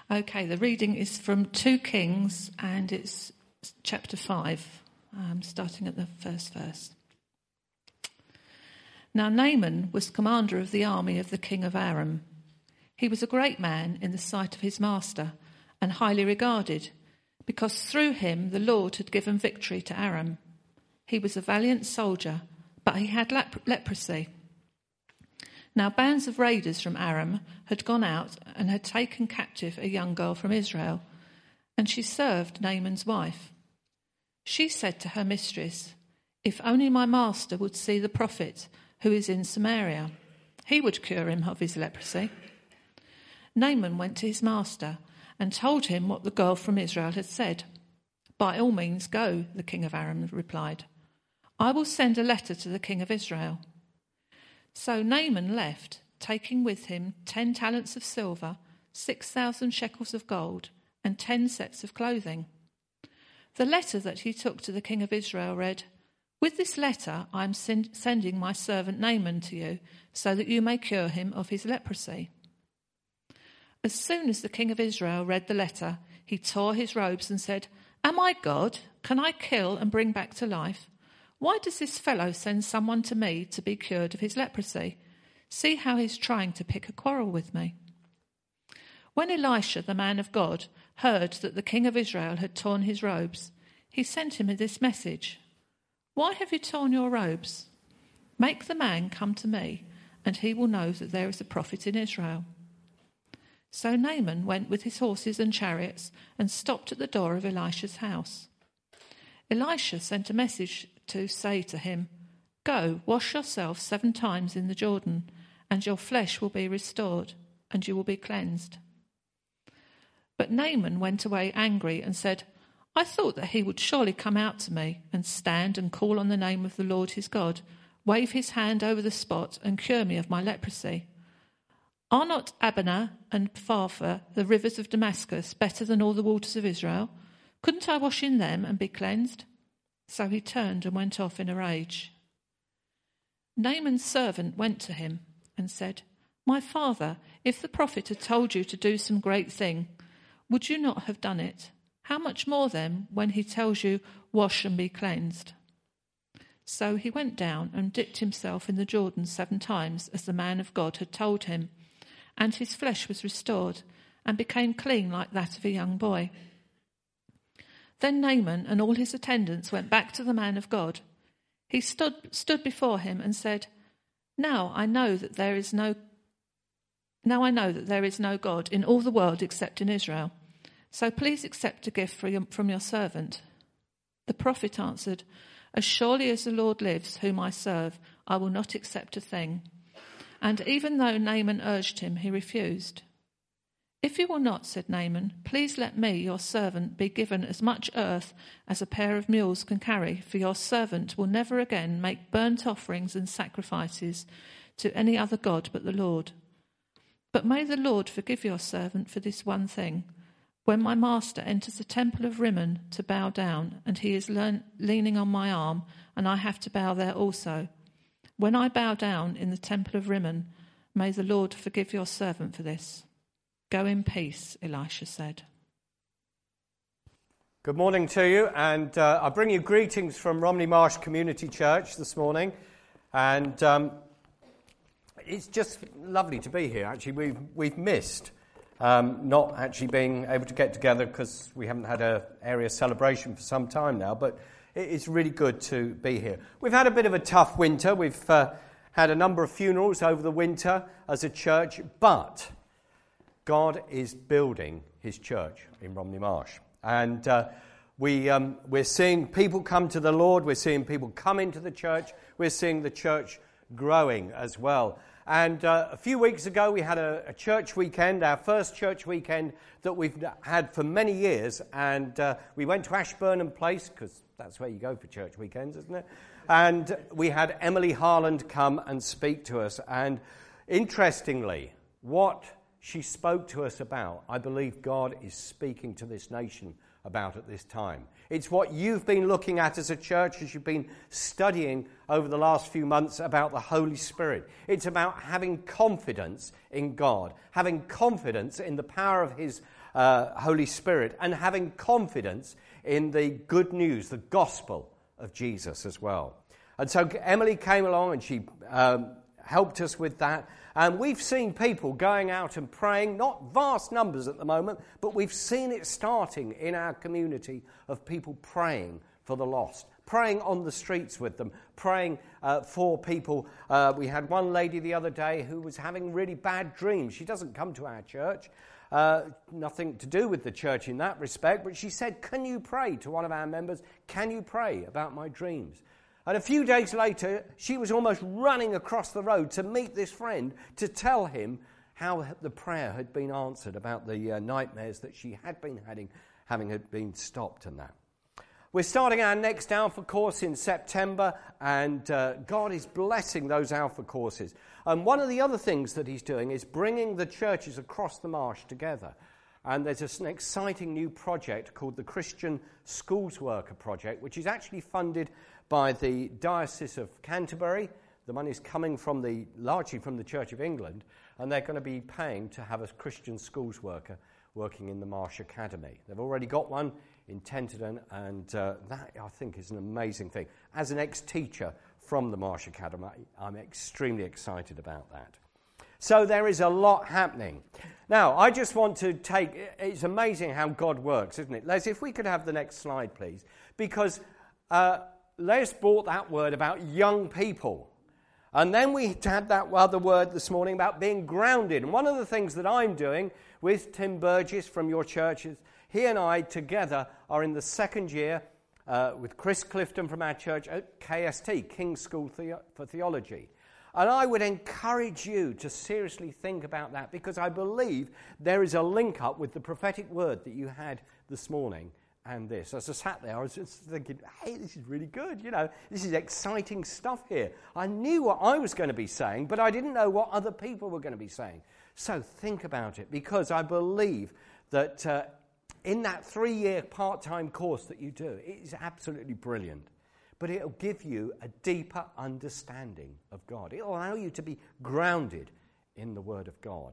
Okay, the reading is from 2 Kings, and it's chapter 5, starting at the first verse. Now Naaman was commander of the army of the king of Aram. He was a great man in the sight of his master, and highly regarded, because through him the Lord had given victory to Aram. He was a valiant soldier, but he had leprosy. Now bands of raiders from Aram had gone out and had taken captive a young girl from Israel, and she served Naaman's wife. She said to her mistress, "If only my master would see the prophet who is in Samaria, he would cure him of his leprosy." Naaman went to his master and told him what the girl from Israel had said. "By all means go," the king of Aram replied. "I will send a letter to the king of Israel." So Naaman left, taking with him 10 talents of silver, 6,000 shekels of gold, and 10 sets of clothing. The letter that he took to the king of Israel read, "With this letter I am sending my servant Naaman to you, so that you may cure him of his leprosy." As soon as the king of Israel read the letter, he tore his robes and said, "Am I God? Can I kill and bring back to life? Why does this fellow send someone to me to be cured of his leprosy? See how he's trying to pick a quarrel with me." When Elisha, the man of God, heard that the king of Israel had torn his robes, he sent him this message: "Why have you torn your robes? Make the man come to me, and he will know that there is a prophet in Israel." So Naaman went with his horses and chariots and stopped at the door of Elisha's house. Elisha sent a message to say to him, "Go, wash yourself 7 times in the Jordan, and your flesh will be restored, and you will be cleansed." But Naaman went away angry and said, "I thought that he would surely come out to me and stand and call on the name of the Lord his God, wave his hand over the spot and cure me of my leprosy. Are not Abana and Pharpar, the rivers of Damascus, better than all the waters of Israel? Couldn't I wash in them and be cleansed?" So he turned and went off in a rage. Naaman's servant went to him and said, "My father, if the prophet had told you to do some great thing, would you not have done it? How much more then when he tells you, 'Wash and be cleansed'?" So he went down and dipped himself in the Jordan 7 times, as the man of God had told him, and his flesh was restored and became clean like that of a young boy. Then Naaman and all his attendants went back to the man of God. He stood before him and said, Now I know that there is no God in all the world except in Israel. So please accept a gift from your servant." The prophet answered, "As surely as the Lord lives, whom I serve, I will not accept a thing." And even though Naaman urged him, he refused. "If you will not," said Naaman, "please let me, your servant, be given as much earth as a pair of mules can carry, for your servant will never again make burnt offerings and sacrifices to any other god but the Lord. But may the Lord forgive your servant for this one thing. When my master enters the temple of Rimmon to bow down, and he is leaning on my arm, and I have to bow there also, when I bow down in the temple of Rimmon, may the Lord forgive your servant for this." "Go in peace," Elisha said. Good morning to you, and I bring you greetings from Romney Marsh Community Church this morning, and it's just lovely to be here. Actually, we've missed not actually being able to get together because we haven't had an area celebration for some time now, but it's really good to be here. We've had a bit of a tough winter. We've had a number of funerals over the winter as a church, but God is building his church in Romney Marsh. And we're seeing people come to the Lord. We're seeing people come into the church. We're seeing the church growing as well. And a few weeks ago, we had a church weekend, our first church weekend that we've had for many years. And we went to Ashburnham Place, because that's where you go for church weekends, isn't it? And we had Emily Harland come and speak to us. And interestingly, what she spoke to us about, I believe God is speaking to this nation about at this time. It's what you've been looking at as a church as you've been studying over the last few months about the Holy Spirit. It's about having confidence in God, having confidence in the power of his Holy Spirit, and having confidence in the good news, the gospel of Jesus as well. And so Emily came along and she helped us with that. And we've seen people going out and praying, not vast numbers at the moment, but we've seen it starting in our community of people praying for the lost, praying on the streets with them, praying for people. We had one lady the other day who was having really bad dreams. She doesn't come to our church, nothing to do with the church in that respect, but she said, can you pray to one of our members? Can you pray about my dreams? And a few days later, she was almost running across the road to meet this friend to tell him how the prayer had been answered about the nightmares that she had been having had been stopped and that. We're starting our next Alpha course in September, and God is blessing those Alpha courses. And one of the other things that he's doing is bringing the churches across the marsh together. And there's an exciting new project called the Christian Schools Worker Project, which is actually funded by the Diocese of Canterbury. The money's coming largely from the Church of England, and they're going to be paying to have a Christian schools worker working in the Marsh Academy. They've already got one in Tenterden, and that, I think, is an amazing thing. As an ex-teacher from the Marsh Academy, I'm extremely excited about that. So there is a lot happening. Now, I just want to it's amazing how God works, isn't it? Les, if we could have the next slide, please. Because Les brought that word about young people. And then we had that other word this morning about being grounded. And one of the things that I'm doing with Tim Burgess from your churches, he and I together are in the second year with Chris Clifton from our church at KST, King's School for Theology. And I would encourage you to seriously think about that, because I believe there is a link up with the prophetic word that you had this morning and this. As I sat there, I was just thinking, hey, this is really good. You know, this is exciting stuff here. I knew what I was going to be saying, but I didn't know what other people were going to be saying. So think about it, because I believe that in that 3-year part-time course that you do, it is absolutely brilliant. But it'll give you a deeper understanding of God. It'll allow you to be grounded in the Word of God.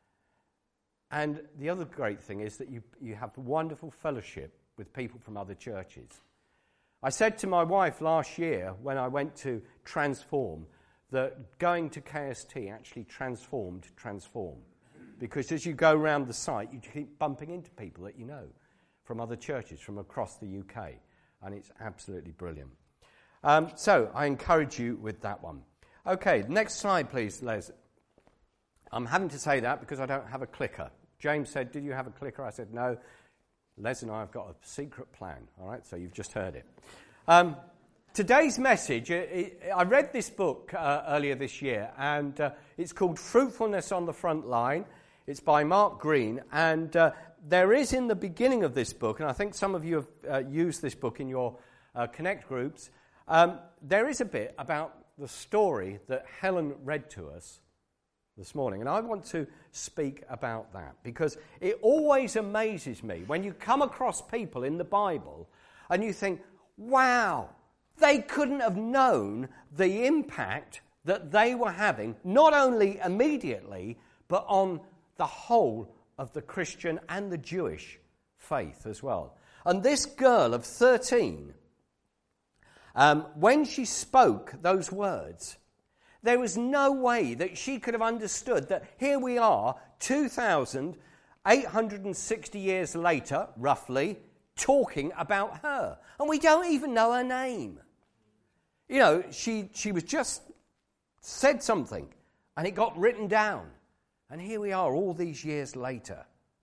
And the other great thing is that you have wonderful fellowship with people from other churches. I said to my wife last year when I went to Transform that going to KST actually transformed Transform. Because as you go around the site, you keep bumping into people that you know from other churches from across the UK. And it's absolutely brilliant. So I encourage you with that one. Okay, next slide, please, Les. I'm having to say that because I don't have a clicker. James said, did you have a clicker? I said, no. Les and I have got a secret plan. All right, so you've just heard it. Today's message, I read this book earlier this year, and it's called Fruitfulness on the Front Line. It's by Mark Green, and there is in the beginning of this book, and I think some of you have used this book in your Connect groups, there is a bit about the story that Helen read to us this morning. And I want to speak about that because it always amazes me when you come across people in the Bible and you think, wow, they couldn't have known the impact that they were having, not only immediately, but on the whole of the Christian and the Jewish faith as well. And this girl of 13, when she spoke those words, there was no way that she could have understood that here we are, 2,860 years later, roughly, talking about her. And we don't even know her name. You know, she was just said something, and it got written down. And here we are all these years later.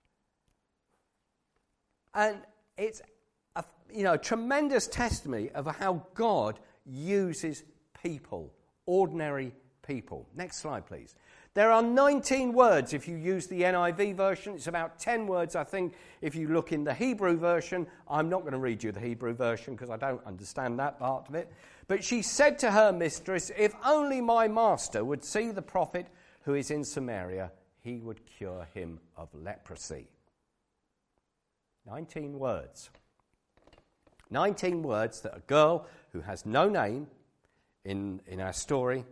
And it's a tremendous testimony of how God uses people, ordinary people. Next slide, please. There are 19 words if you use the NIV version. It's about 10 words, I think, if you look in the Hebrew version. I'm not going to read you the Hebrew version because I don't understand that part of it. But she said to her mistress, if only my master would see the prophet who is in Samaria, he would cure him of leprosy. 19 words. 19 words that a girl who has no name in our story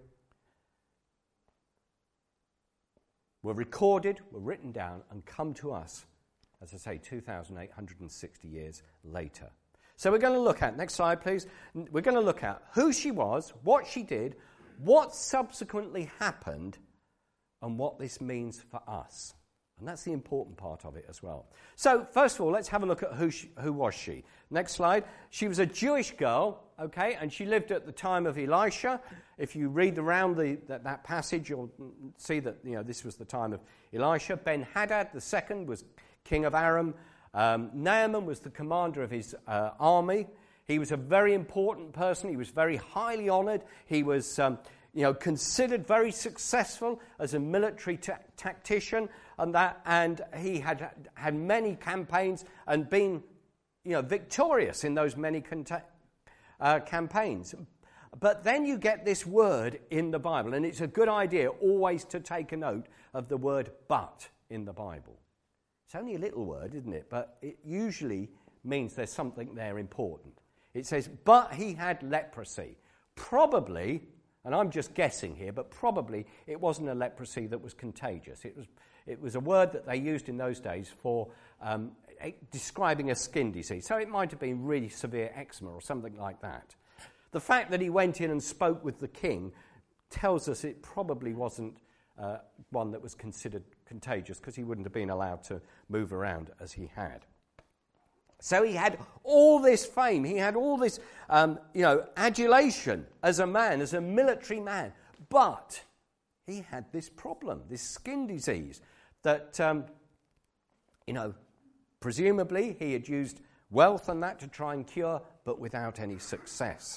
were recorded, were written down, and come to us as I say, 2,860 years later. So we're going to look at, next slide please, we're going to look at who she was, what she did, what subsequently happened, and what this means for us. And that's the important part of it as well. So first of all, let's have a look at who was she. Next slide. She was a Jewish girl, okay, and she lived at the time of Elisha. If you read around that passage, you'll see that this was the time of Elisha. Ben-Hadad II was king of Aram. Naaman was the commander of his army. He was a very important person. He was very highly honoured. He was considered very successful as a military tactician, and he had many campaigns and been victorious in those many campaigns. But then you get this word in the Bible, and it's a good idea always to take a note of the word "but" in the Bible. It's only a little word, isn't it? But it usually means there's something there important. It says, "But he had leprosy." Probably, and I'm just guessing here, but probably it wasn't a leprosy that was contagious. It was a word that they used in those days for describing a skin disease. So it might have been really severe eczema or something like that. The fact that he went in and spoke with the king tells us it probably wasn't one that was considered contagious, because he wouldn't have been allowed to move around as he had. So he had all this fame, he had all this, adulation as a man, as a military man. But he had this problem, this skin disease that, presumably he had used wealth and that to try and cure, but without any success.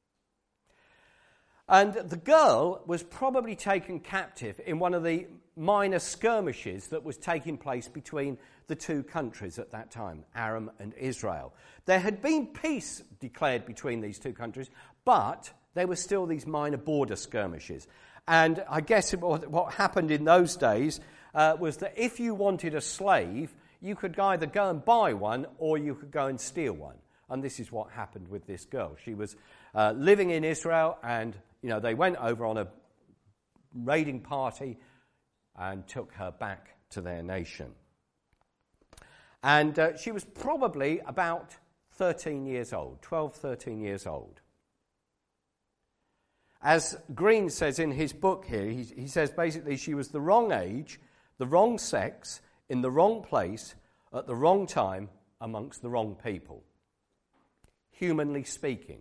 And the girl was probably taken captive in one of the minor skirmishes that was taking place between the two countries at that time, Aram and Israel. There had been peace declared between these two countries, but there were still these minor border skirmishes. And I guess what happened in those days was that if you wanted a slave, you could either go and buy one or you could go and steal one. And this is what happened with this girl. She was living in Israel, and they went over on a raiding party and took her back to their nation. And she was probably about 13 years old, 12, 13 years old. As Green says in his book here, he says basically she was the wrong age, the wrong sex, in the wrong place, at the wrong time, amongst the wrong people. Humanly speaking.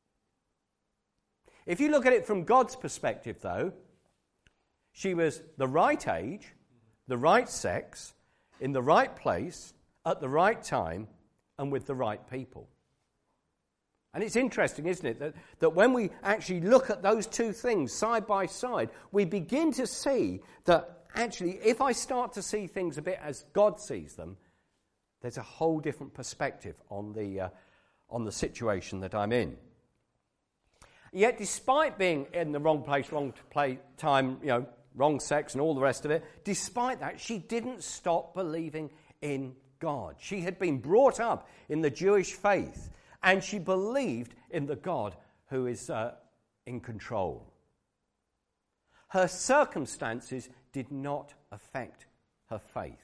If you look at it from God's perspective, though, she was the right age, the right sex, in the right place, at the right time, and with the right people. And it's interesting, isn't it, that when we actually look at those two things side by side, we begin to see that actually, if I start to see things a bit as God sees them, there's a whole different perspective on the situation that I'm in. Yet, despite being in the wrong place, wrong time, wrong sex and all the rest of it, despite that, she didn't stop believing in God. She had been brought up in the Jewish faith, and she believed in the God who is in control. Her circumstances did not affect her faith.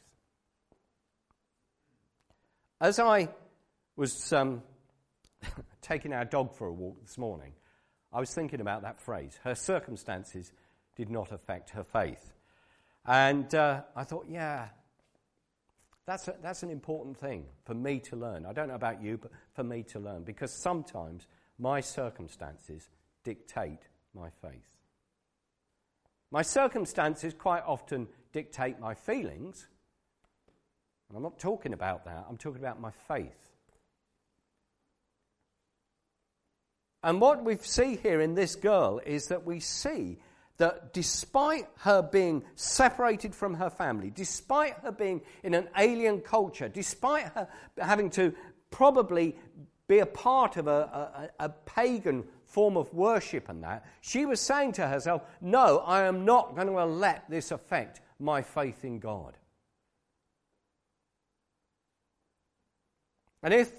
As I was taking our dog for a walk this morning, I was thinking about that phrase. Her circumstances did not affect her faith. And I thought, that's an important thing for me to learn. I don't know about you, but for me to learn. Because sometimes my circumstances dictate my faith. My circumstances quite often dictate my feelings. And I'm not talking about that. I'm talking about my faith. And what we see here in this girl is that we see that despite her being separated from her family, despite her being in an alien culture, despite her having to probably be a part of a pagan form of worship and that, she was saying to herself, no, I am not going to let this affect my faith in God. And if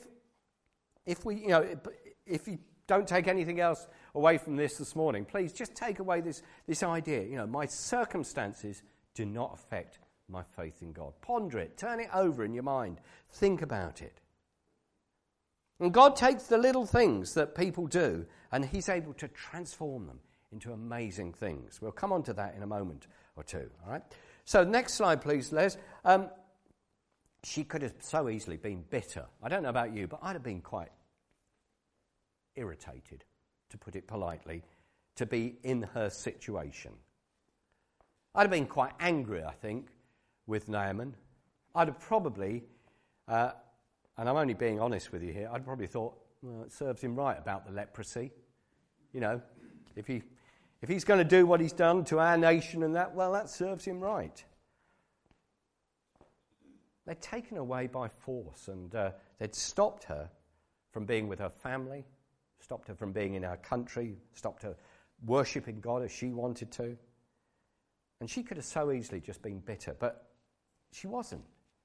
you don't take anything else away from this morning, please just take away this idea. My circumstances do not affect my faith in God. Ponder it. Turn it over in your mind. Think about it. And God takes the little things that people do and he's able to transform them into amazing things. We'll come on to that in a moment or two. All right. So next slide, please, Les. She could have so easily been bitter. I don't know about you, but I'd have been quite irritated, to put it politely, to be in her situation. I'd have been quite angry, I think, with Naaman. I'd have probably, and I'm only being honest with you here, I'd probably thought, well, it serves him right about the leprosy. You know, if he's going to do what he's done to our nation and that, well, that serves him right. They'd taken her away by force and they'd stopped her from being with her family, stopped her from being in her country, stopped her worshipping God as she wanted to. And she could have so easily just been bitter, but she wasn't.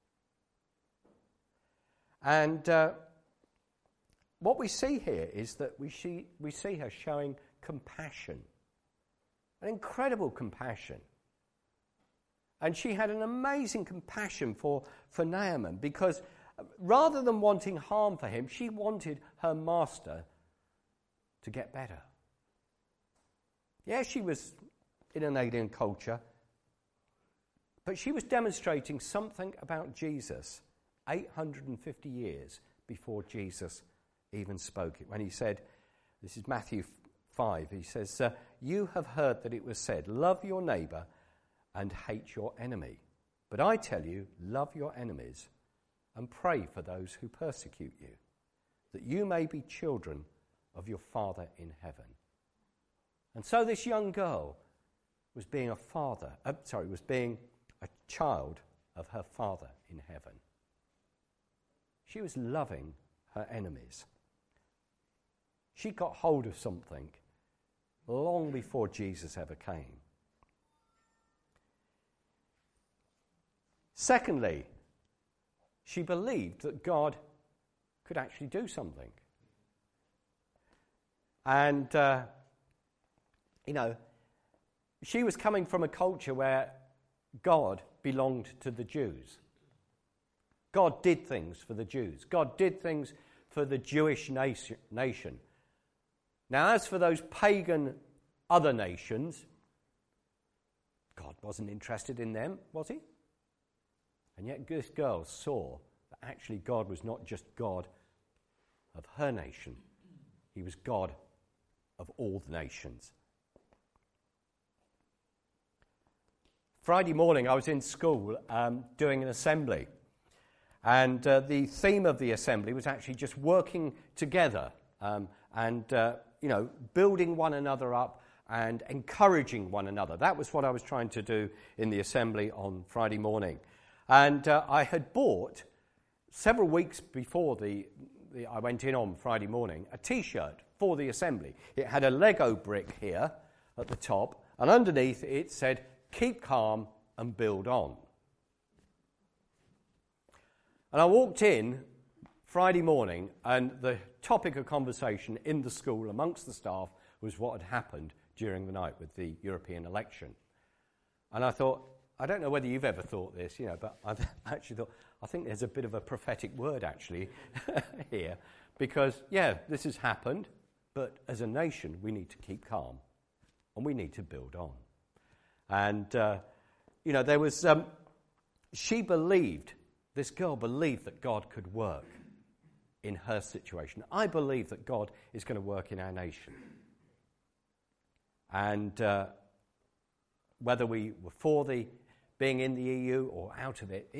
And what we see here is that we see her showing compassion, an incredible compassion. And she had an amazing compassion for Naaman because rather than wanting harm for him, she wanted her master to get better. Yeah, she was in an alien culture, but she was demonstrating something about Jesus 850 years before Jesus even spoke it. When he said, this is Matthew 5, he says, you have heard that it was said, love your neighbour and hate your enemy. But I tell you, love your enemies and pray for those who persecute you, that you may be children of your Father in heaven. And so this young girl was being was being a child of her Father in heaven. She was loving her enemies. She got hold of something long before Jesus ever came. Secondly, she believed that God could actually do something. And, she was coming from a culture where God belonged to the Jews. God did things for the Jews. God did things for the Jewish nation. Now, as for those pagan other nations, God wasn't interested in them, was he? And yet this girl saw that actually God was not just God of her nation. He was God of all the nations. Friday morning I was in school doing an assembly. And the theme of the assembly was actually just working together and building one another up and encouraging one another. That was what I was trying to do in the assembly on Friday morning. And I had bought, several weeks before I went in on Friday morning, a T-shirt for the assembly. It had a Lego brick here at the top, and underneath it said, "Keep calm and build on." And I walked in Friday morning, and the topic of conversation in the school amongst the staff was what had happened during the night with the European election. And I thought, I don't know whether you've ever thought this, but I actually thought, I think there's a bit of a prophetic word actually here. Because, this has happened, but as a nation, we need to keep calm and we need to build on. And, there was, this girl believed that God could work in her situation. I believe that God is going to work in our nation. And whether we were for being in the EU or out of it,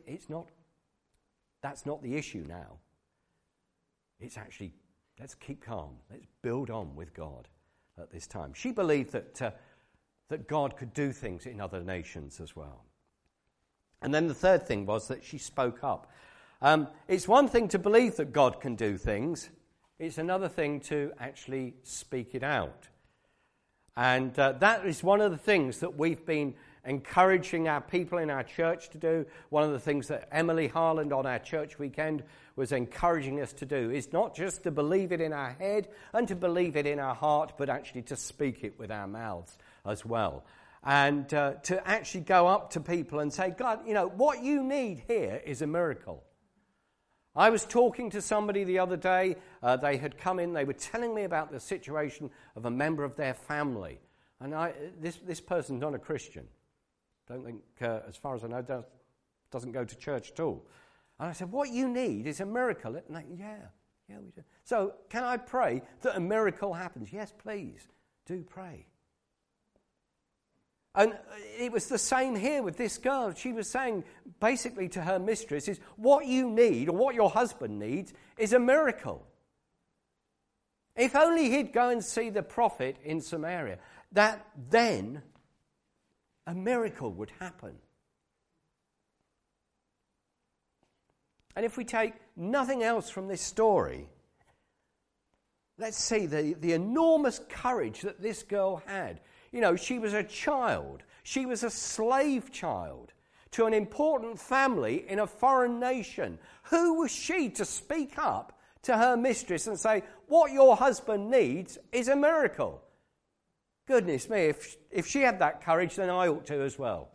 that's not the issue now. It's actually, let's keep calm. Let's build on with God at this time. She believed that God could do things in other nations as well. And then the third thing was that she spoke up. It's one thing to believe that God can do things. It's another thing to actually speak it out. And that is one of the things that we've been encouraging our people in our church to do. One of the things that Emily Harland on our church weekend was encouraging us to do is not just to believe it in our head and to believe it in our heart, but actually to speak it with our mouths as well. and to actually go up to people and say, God, what you need here is a miracle. I was talking to somebody the other day. They had come in. They were telling me about the situation of a member of their family. And this person's not a Christian. Don't think, as far as I know, doesn't go to church at all. And I said, what you need is a miracle. And they, yeah, we do. So can I pray that a miracle happens? Yes, please. Do pray. And it was the same here with this girl. She was saying basically to her mistress is what you need or what your husband needs is a miracle. If only he'd go and see the prophet in Samaria, that then a miracle would happen. And if we take nothing else from this story, let's see the enormous courage that this girl had. She was a child. She was a slave child to an important family in a foreign nation. Who was she to speak up to her mistress and say, what your husband needs is a miracle? Goodness me, if she had that courage, then I ought to as well.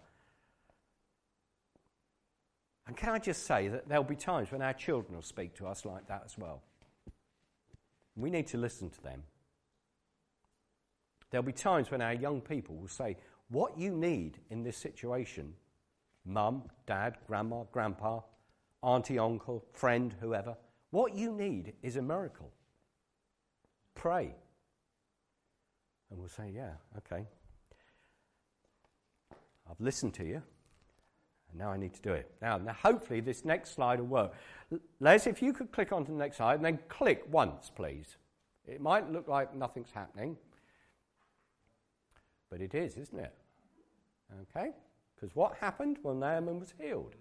And can I just say that there'll be times when our children will speak to us like that as well. We need to listen to them. There'll be times when our young people will say, what you need in this situation, mum, dad, grandma, grandpa, auntie, uncle, friend, whoever, what you need is a miracle. Pray. And we'll say, yeah, okay. I've listened to you, and now I need to do it. Now hopefully this next slide will work. Les, if you could click on to the next slide, and then click once, please. It might look like nothing's happening. But it is, isn't it? Okay? Because what happened? Well, Naaman was healed.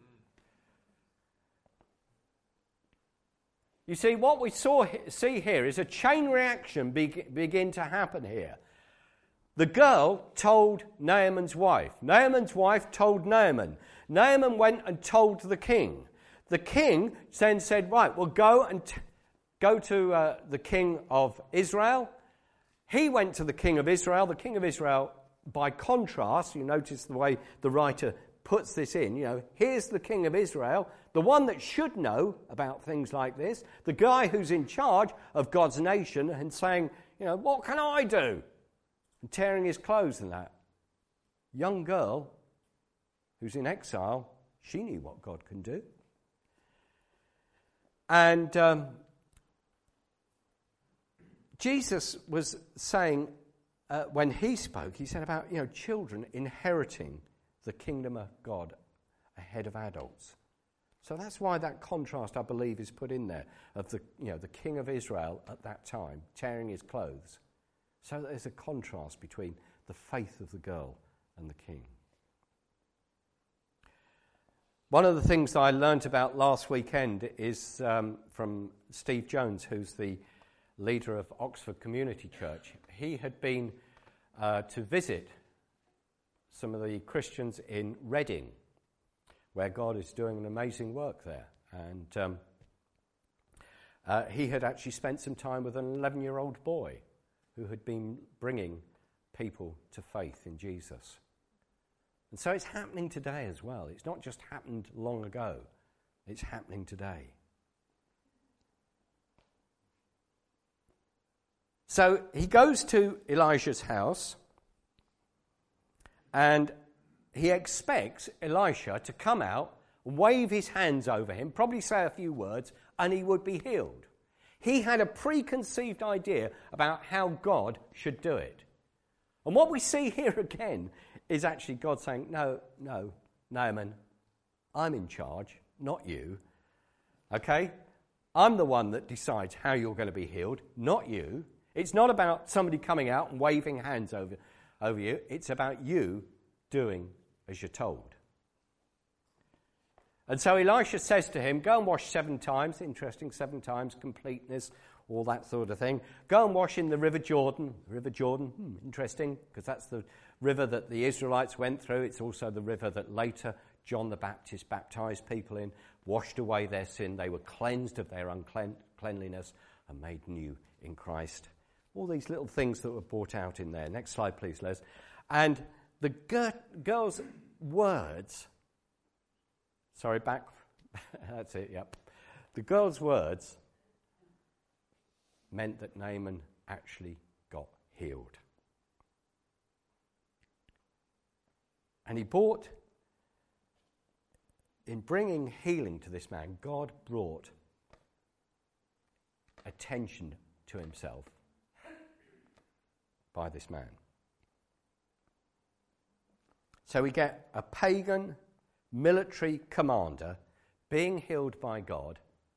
You see, what we see here is a chain reaction begin to happen here. The girl told Naaman's wife. Naaman's wife told Naaman. Naaman went and told the king. The king then said, right, we'll go to the king of Israel. He went to the king of Israel. The king of Israel, by contrast, you notice the way the writer puts this in, here's the king of Israel, the one that should know about things like this, the guy who's in charge of God's nation and saying, what can I do? And tearing his clothes and that. Young girl who's in exile, she knew what God can do. And Jesus was saying, when he spoke, he said about, children inheriting the kingdom of God ahead of adults. So that's why that contrast, I believe, is put in there of the king of Israel at that time tearing his clothes. So that there's a contrast between the faith of the girl and the king. One of the things that I learnt about last weekend is from Steve Jones, who's the leader of Oxford Community Church. He had been to visit some of the Christians in Reading, where God is doing an amazing work there. And he had actually spent some time with an 11-year-old boy who had been bringing people to faith in Jesus. And so it's happening today as well. It's not just happened long ago. It's happening today. So he goes to Elijah's house and he expects Elisha to come out, wave his hands over him, probably say a few words, and he would be healed. He had a preconceived idea about how God should do it. And what we see here again is actually God saying, no, Naaman, I'm in charge, not you. Okay? I'm the one that decides how you're going to be healed, not you. It's not about somebody coming out and waving hands over you. It's about you doing as you're told. And so Elisha says to him, go and wash 7 times. Interesting, 7 times, completeness, all that sort of thing. Go and wash in the River Jordan. River Jordan, interesting, because that's the river that the Israelites went through. It's also the river that later John the Baptist baptized people in, washed away their sin. They were cleansed of their uncleanliness and made new in Christ. All these little things that were brought out in there. Next slide, please, Les. And the girl's words, that's it, yep. The girl's words meant that Naaman actually got healed. And in bringing healing to this man, God brought attention to himself by this man. So we get a pagan military commander being healed by God,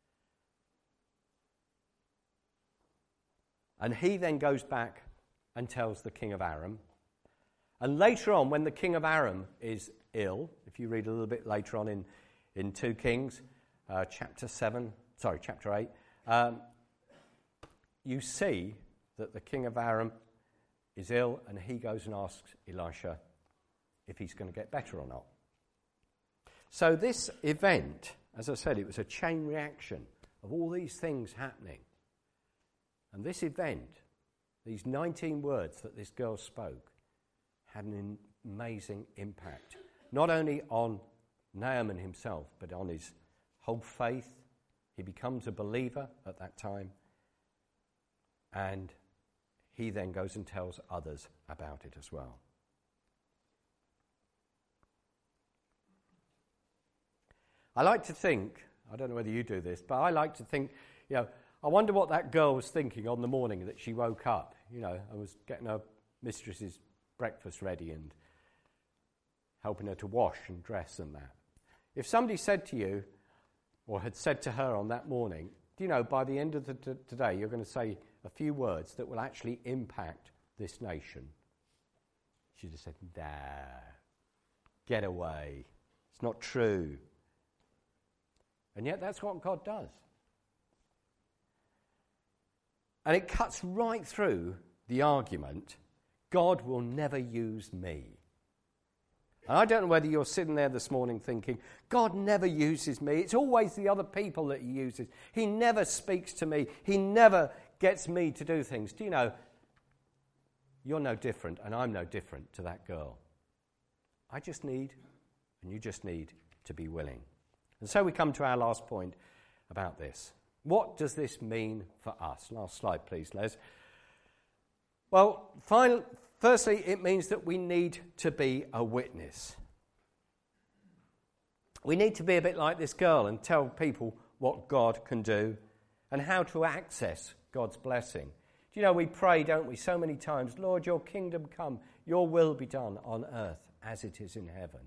and he then goes back and tells the king of Aram. And later on, when the king of Aram is ill, if you read a little bit later on in 2 Kings, chapter 8, you see that the king of Aram is ill, and he goes and asks Elisha if he's going to get better or not. So this event, as I said, it was a chain reaction of all these things happening. And this event, these 19 words that this girl spoke, had an amazing impact, not only on Naaman himself, but on his whole faith. He becomes a believer at that time, and he then goes and tells others about it as well. I like to think, I don't know whether you do this, but I like to think, I wonder what that girl was thinking on the morning that she woke up, and was getting her mistress's breakfast ready and helping her to wash and dress and that. If somebody said to you, or had said to her on that morning, by the end of the day, you're going to say a few words that will actually impact this nation, she'd have said, nah, get away. It's not true. And yet that's what God does. And it cuts right through the argument, God will never use me. And I don't know whether you're sitting there this morning thinking, God never uses me. It's always the other people that he uses. He never speaks to me. He never gets me to do things. Do you know, you're no different, and I'm no different to that girl. I just need, and you just need, to be willing. And so we come to our last point about this. What does this mean for us? Last slide, please, Les. Well, firstly, it means that we need to be a witness. We need to be a bit like this girl and tell people what God can do and how to access God's blessing. Do you know, we pray, don't we, so many times, Lord, your kingdom come, your will be done on earth as it is in heaven.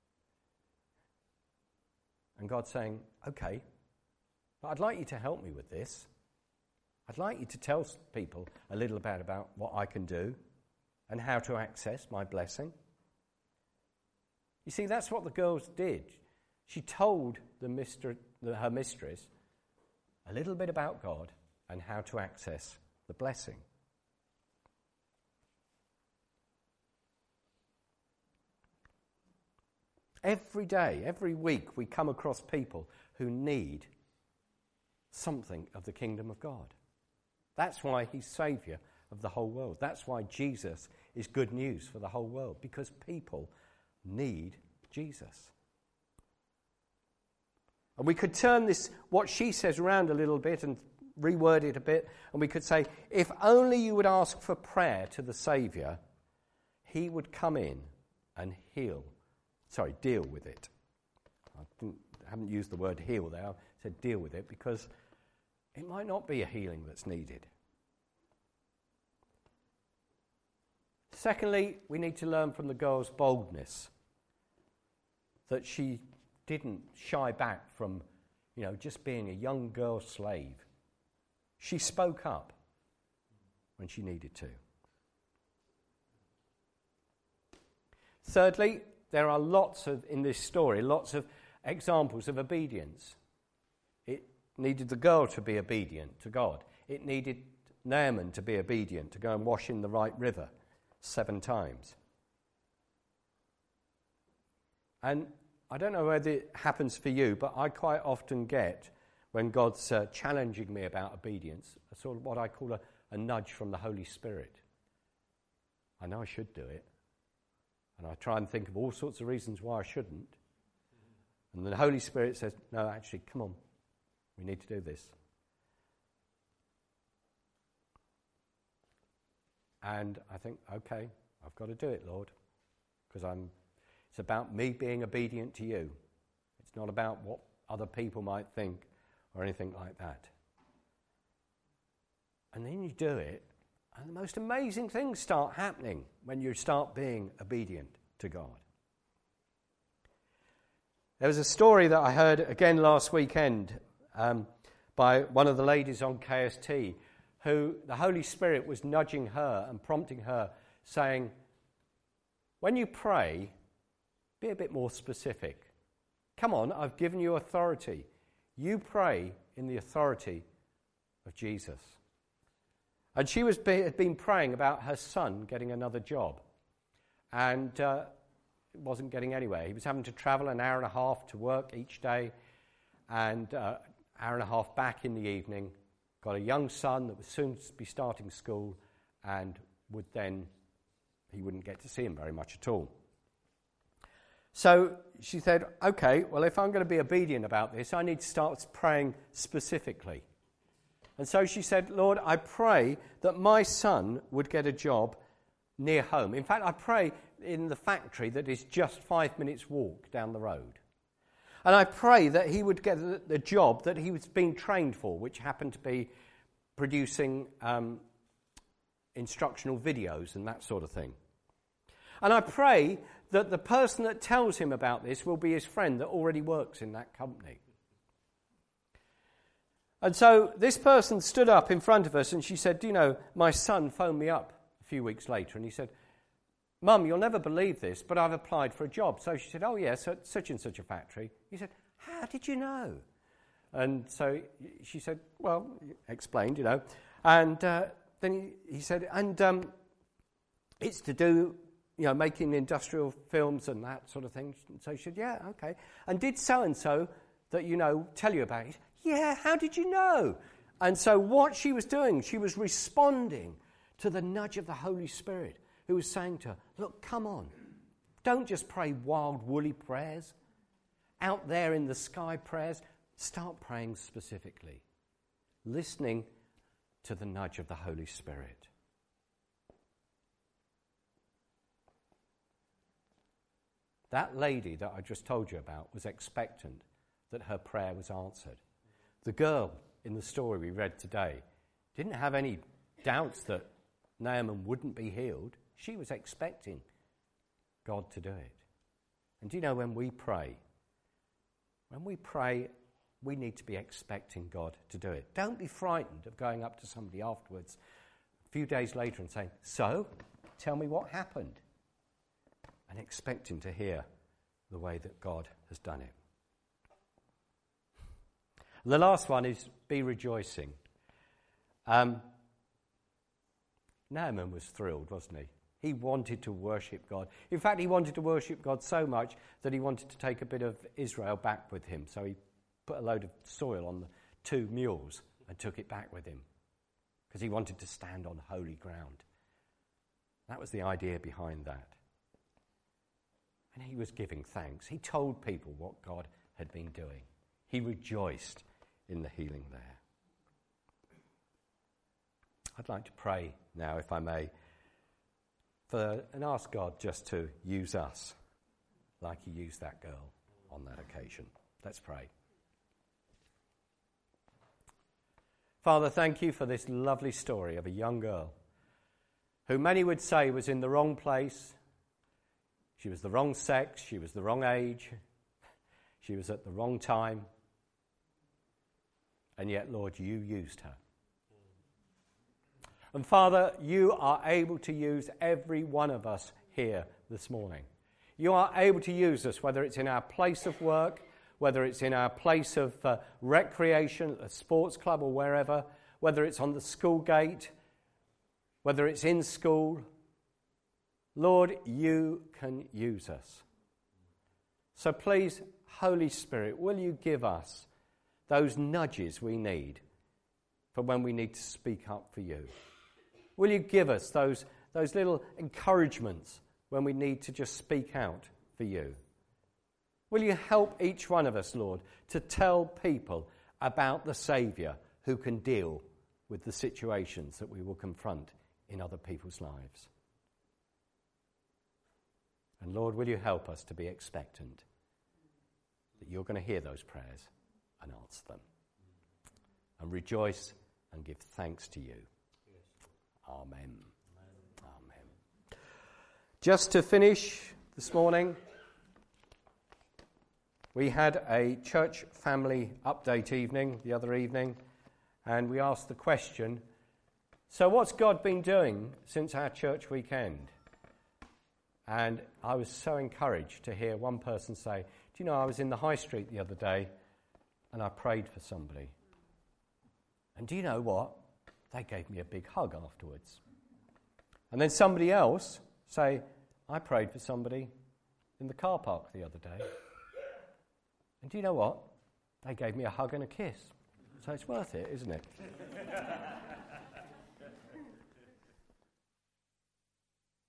And God's saying, okay, but I'd like you to help me with this. I'd like you to tell people a little bit about what I can do and how to access my blessing. You see, that's what the girls did. She told her mistress a little bit about God and how to access the blessing. Every day, every week, we come across people who need something of the kingdom of God. That's why he's Saviour of the whole world. That's why Jesus is good news for the whole world, because people need Jesus. And we could turn this, what she says, around a little bit and reword it a bit, and we could say, if only you would ask for prayer to the Saviour, he would come in and deal with it. I haven't used the word heal there, I said deal with it, because it might not be a healing that's needed. Secondly, we need to learn from the girl's boldness, that she didn't shy back from, just being a young girl slave. She spoke up when she needed to. Thirdly, there are in this story, lots of examples of obedience. It needed the girl to be obedient to God. It needed Naaman to be obedient, to go and wash in the right river 7 times. And I don't know whether it happens for you, but I quite often get, when God's challenging me about obedience, a sort of what I call a nudge from the Holy Spirit. I know I should do it. And I try and think of all sorts of reasons why I shouldn't. And the Holy Spirit says, no, actually, come on. We need to do this. And I think, okay, I've got to do it, Lord. Because it's about me being obedient to you. It's not about what other people might think or anything like that. And then you do it, and the most amazing things start happening when you start being obedient to God. There was a story that I heard again last weekend by one of the ladies on KST, who the Holy Spirit was nudging her and prompting her, saying, when you pray, be a bit more specific. Come on, I've given you authority. You pray in the authority of Jesus. And she had been praying about her son getting another job. And wasn't getting anywhere. He was having to travel an hour and a half to work each day and hour and a half back in the evening. Got a young son that would soon be starting school and he wouldn't get to see him very much at all. So she said, okay, well, if I'm going to be obedient about this, I need to start praying specifically. And so she said, Lord, I pray that my son would get a job near home. In fact, I pray in the factory that is just 5 minutes walk down the road. And I pray that he would get the job that he was being trained for, which happened to be producing instructional videos and that sort of thing. And I pray that the person that tells him about this will be his friend that already works in that company. And so this person stood up in front of us and she said, do you know, my son phoned me up a few weeks later and he said, Mum, you'll never believe this, but I've applied for a job. So she said, oh yes, at such and such a factory. He said, how did you know? And so she said, well, explained, you know. And then he said, and it's to do, you know, making industrial films and that sort of thing. So she said, yeah, okay. And did so-and-so that you know tell you about it? Yeah, how did you know? And so what she was doing, she was responding to the nudge of the Holy Spirit, who was saying to her, look, come on. Don't just pray wild, woolly prayers. Out there in the sky prayers. Start praying specifically. Listening to the nudge of the Holy Spirit. That lady that I just told you about was expectant that her prayer was answered. The girl in the story we read today didn't have any doubts that Naaman wouldn't be healed. She was expecting God to do it. And do you know, when we pray, we need to be expecting God to do it. Don't be frightened of going up to somebody afterwards, a few days later, and saying, so, tell me what happened. And expecting to hear the way that God has done it. The last one is be rejoicing. Naaman was thrilled, wasn't he? He wanted to worship God. In fact, he wanted to worship God so much that he wanted to take a bit of Israel back with him. So he put a load of soil on the 2 mules and took it back with him because he wanted to stand on holy ground. That was the idea behind that. And he was giving thanks. He told people what God had been doing. He rejoiced in the healing there. I'd like to pray now, if I may, and ask God just to use us like he used that girl on that occasion. Let's pray. Father, thank you for this lovely story of a young girl who many would say was in the wrong place. She was the wrong sex, she was the wrong age, she was at the wrong time. And yet, Lord, you used her. And Father, you are able to use every one of us here this morning. You are able to use us, whether it's in our place of work, whether it's in our place of recreation, a sports club or wherever, whether it's on the school gate, whether it's in school. Lord, you can use us. So please, Holy Spirit, will you give us those nudges we need for when we need to speak up for you? Will you give us those little encouragements when we need to just speak out for you. Will you help each one of us, Lord, to tell people about the Saviour who can deal with the situations that we will confront in other people's lives? And Lord, will you help us to be expectant that you're going to hear those prayers and answer them, and rejoice and give thanks to you. Amen. Amen. Just to finish this morning, we had a church family update evening the other evening, and we asked the question, so what's God been doing since our church weekend? And I was so encouraged to hear one person say, do you know, I was in the high street the other day and I prayed for somebody. And do you know what? They gave me a big hug afterwards. And then somebody else say, I prayed for somebody in the car park the other day. And do you know what? They gave me a hug and a kiss. So it's worth it, isn't it?